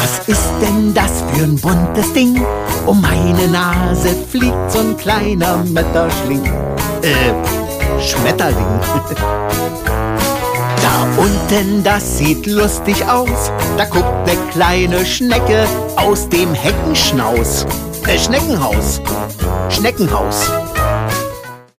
Was ist denn das für ein buntes Ding? Um meine Nase fliegt so ein kleiner Metterschling. Schmetterling. Da unten, das sieht lustig aus. Da guckt ne kleine Schnecke aus dem Heckenschnauz. Schneckenhaus. Schneckenhaus.